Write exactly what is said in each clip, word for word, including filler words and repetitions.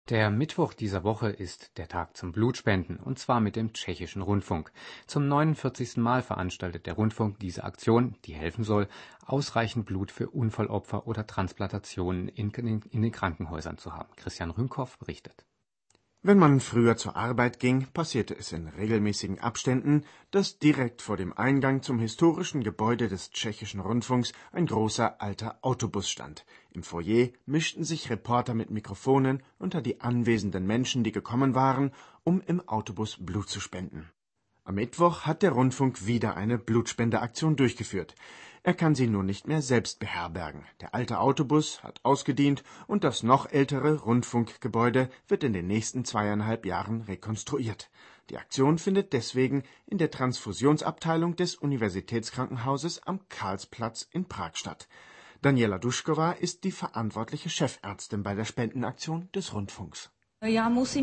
Der Mittwoch dieser Woche ist der Tag zum Blutspenden, und zwar mit dem Tschechischen Rundfunk. Zum neunundvierzigsten Mal veranstaltet der Rundfunk diese Aktion, die helfen soll, ausreichend Blut für Unfallopfer oder Transplantationen in, in den Krankenhäusern zu haben. Christian Rühmkoff berichtet. Wenn man früher zur Arbeit ging, passierte es in regelmäßigen Abständen, dass direkt vor dem Eingang zum historischen Gebäude des Tschechischen Rundfunks ein großer alter Autobus stand. Im Foyer mischten sich Reporter mit Mikrofonen unter die anwesenden Menschen, die gekommen waren, um im Autobus Blut zu spenden. Am Mittwoch hat der Rundfunk wieder eine Blutspendeaktion durchgeführt. Er kann sie nun nicht mehr selbst beherbergen. Der alte Autobus hat ausgedient und das noch ältere Rundfunkgebäude wird in den nächsten zweieinhalb Jahren rekonstruiert. Die Aktion findet deswegen in der Transfusionsabteilung des Universitätskrankenhauses am Karlsplatz in Prag statt. Daniela Duschkova ist die verantwortliche Chefärztin bei der Spendenaktion des Rundfunks. Wir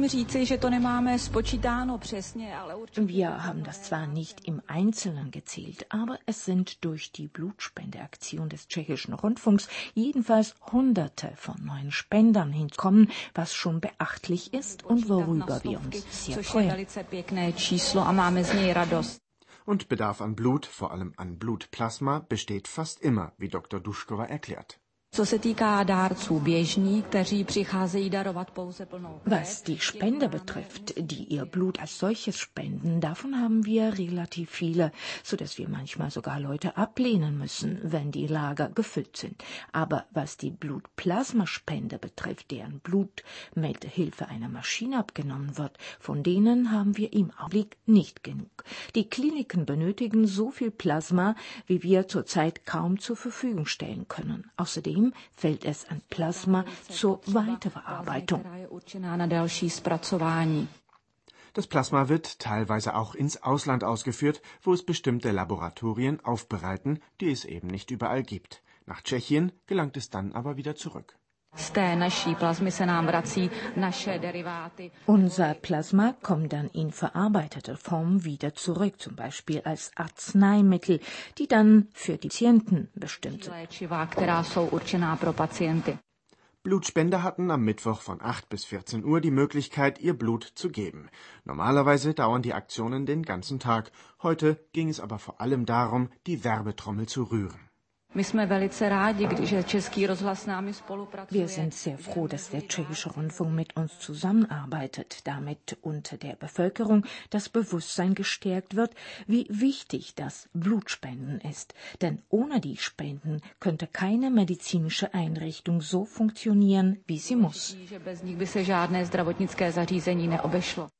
haben das zwar nicht im Einzelnen gezählt, aber es sind durch die Blutspendeaktion des Tschechischen Rundfunks jedenfalls Hunderte von neuen Spendern hinkommen, was schon beachtlich ist und worüber wir uns sehr freuen. Und Bedarf an Blut, vor allem an Blutplasma, besteht fast immer, wie Doktor Duschkova erklärt. Was die Spender betrifft, die ihr Blut als solches spenden, davon haben wir relativ viele, so dass wir manchmal sogar Leute ablehnen müssen, wenn die Lager gefüllt sind. Aber was die Blutplasmaspender betrifft, deren Blut mit Hilfe einer Maschine abgenommen wird, von denen haben wir im Augenblick nicht genug. Die Kliniken benötigen so viel Plasma, wie wir zurzeit kaum zur Verfügung stellen können. Außerdem fällt es an Plasma zur Weiterverarbeitung. Das Plasma wird teilweise auch ins Ausland ausgeführt, wo es bestimmte Laboratorien aufbereiten, die es eben nicht überall gibt. Nach Tschechien gelangt es dann aber wieder zurück. Unser Plasma kommt dann in verarbeiteter Form wieder zurück, zum Beispiel als Arzneimittel, die dann für die Patienten bestimmt sind. Blutspender hatten am Mittwoch von acht bis vierzehn Uhr die Möglichkeit, ihr Blut zu geben. Normalerweise dauern die Aktionen den ganzen Tag. Heute ging es aber vor allem darum, die Werbetrommel zu rühren. Wir sind sehr froh, dass der Tschechische Rundfunk mit uns zusammenarbeitet, damit unter der Bevölkerung das Bewusstsein gestärkt wird, wie wichtig das Blutspenden ist. Denn ohne die Spenden könnte keine medizinische Einrichtung so funktionieren, wie sie muss.